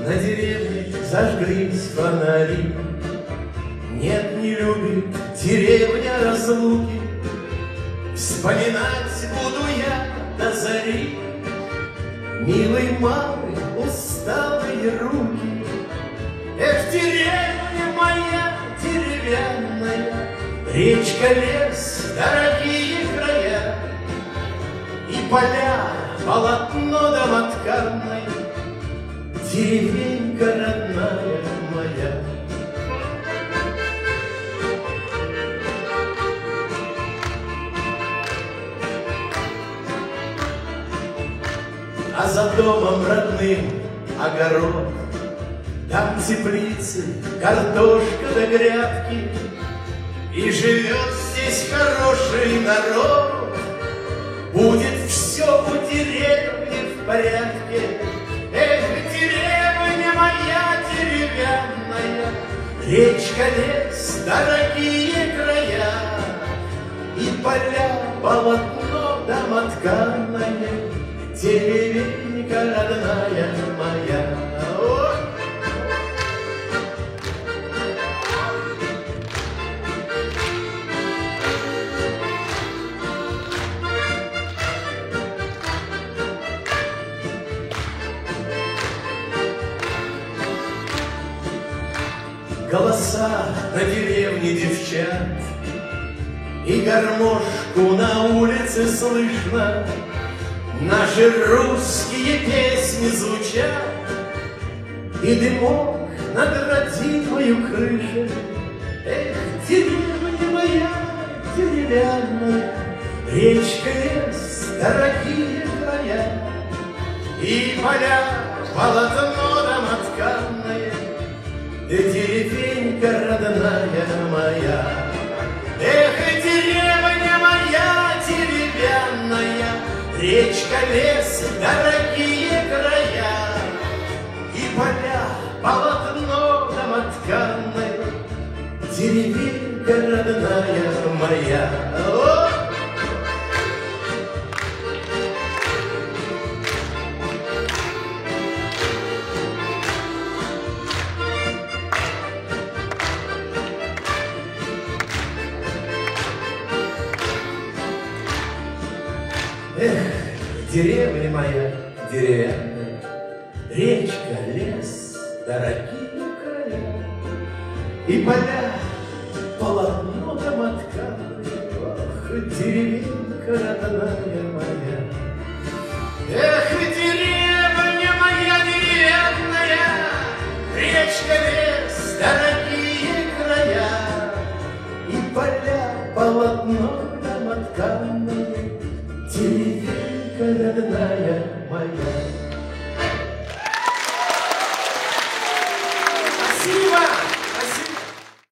на деревне зажглись фонари. Нет, не любит деревня разлуки, вспоминать буду я до зари. Милой мамы усталые руки. Эх, деревня моя деревянная, речка, лес, дорогие края, и поля, полотно домотканное, деревенька родная моя. А за домом родным огород, там теплицы, картошка да грядки, и живет здесь хороший народ. Будет все у деревни в порядке. Эх, деревня моя деревянная, речка, лес, дорогие края, и поля, полотно домотканное, деревенька родная моя. Голоса на деревне девчат, и гармошку на улице слышно. Наши русские песни звучат, и дымок над родимою крышей. Эх, деревня моя деревянная, речка, лес, дорогие края, и поля, полотно домотканное, деревенька родная моя. Эх, деревня моя деревянная, речка, лес, дорогие края, и поля, полотно домотканное, деревенька родная моя. Эх, деревня моя деревянная, речка, лес, дорогие края, и поля, полотно домотканное, ох, деревенька родная моя. Эх, деревня моя деревянная, речка, лес, дорогие края, и поля, полотно домотканное, деревенька родная.